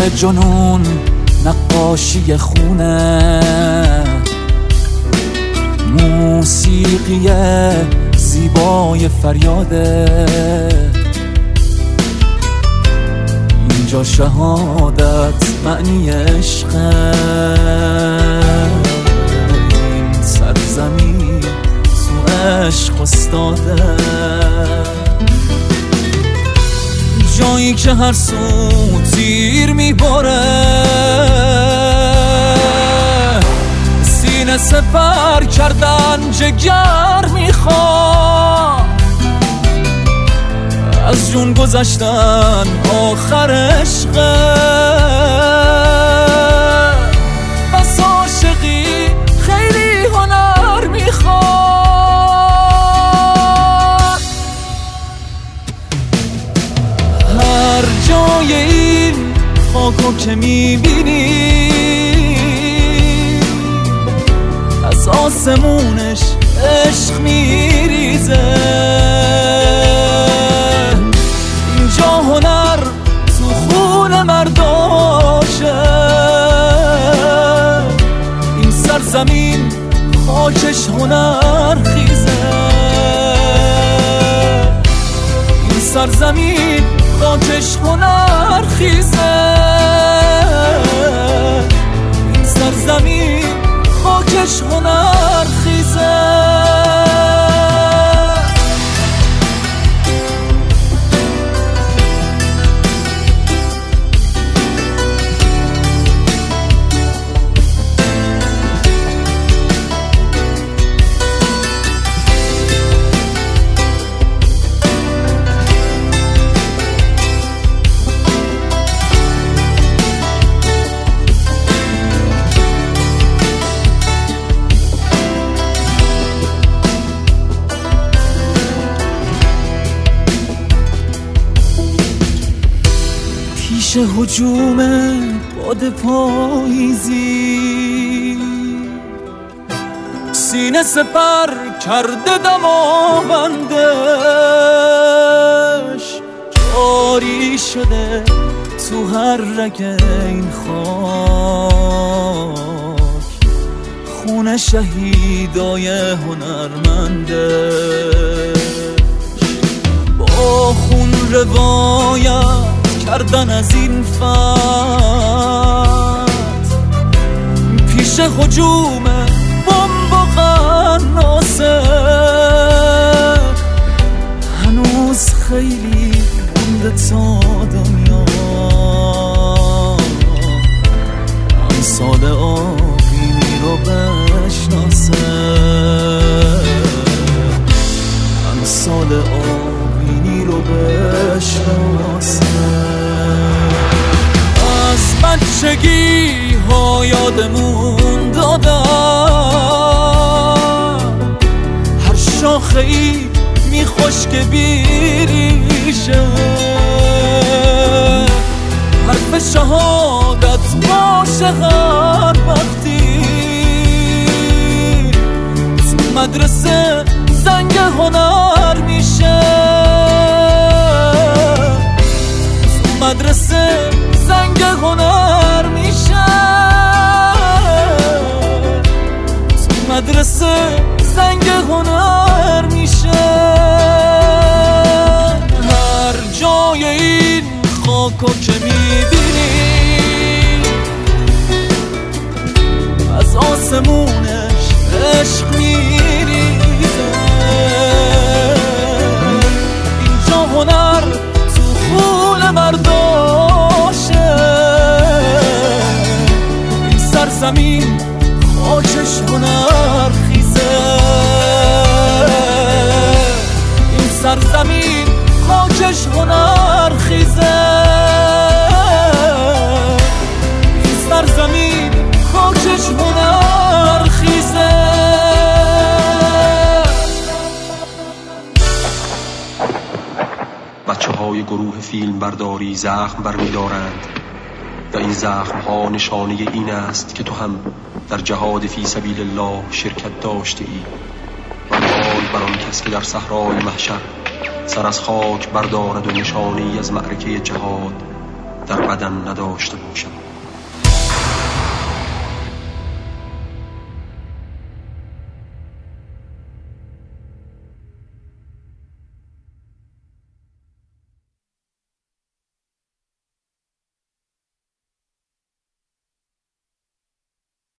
جنون نقاشی خونه، موسیقی زیبای فریاده. اینجا شهادت معنی عشقه، این سرزمین تو عشق استاده. جایی که هر سو تیر میباره، سینه سپر کردن جگر میخواد، از جون گذشتن آخر عشقه. بس عاشقی خیلی هنر میخواد. هر جای این خاکو که میبینی، از آسمونش عشق میریزه. اینجا هنر تو خون مرداشه، این سرزمین خاکش هنر خیزه. این سرزمین خاکش هنر خیزه. این سرزمین خاکش هنر خیزه. پیش هجوم باد پاییزی، سینه سپر کرده دماوندش. جاری شده تو هر رگ این خاک، خون شهیدای هنرمندش. با خون روایت کردن از این فتح، پیش هجوم بمب و قناصه. هنوز خیلی مونده تا دنیا امثال آبینی رو بشناسه. امثال آبینی رو بشناسه. از بچگی ها یادمون دادن، هر شاخه ای میخوش که بیریشه. حرف شهادت باشه هر وقتی تو مدرسه زنگ هنر میشه. تو مدرسه زنگ هنر میشه. تو مدرسه زنگ هنر میشه. هر جای این خاکو که میبینی، از آسمونش عشق میریزه. اینجا هنر تو خون مرداشه، این سرزمین خاکش هنر خیزه. این سرزمین خاکش هنر خیزه. این سرزمین خاکش هنر خیزه. بچه های گروه فیلم برداری زخم برمی‌دارند و این زخم ها نشانه این است که تو هم در جهاد فی سبیل الله شرکت داشته ای. و حال بر آن کس که در صحرای محشر سر از خاک بردارد و نشانه‌ای از معرکه جهاد در بدن نداشته باشم.